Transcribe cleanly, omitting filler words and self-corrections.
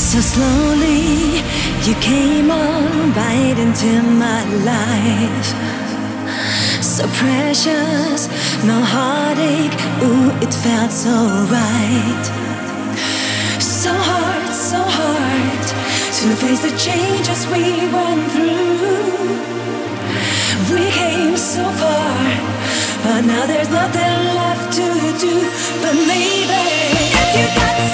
So slowly you came on right into my life. So precious, no heartache, ooh, it felt so right. So hard to face the changes we went through. We came so far, but now there's nothing left to do. But maybe if you got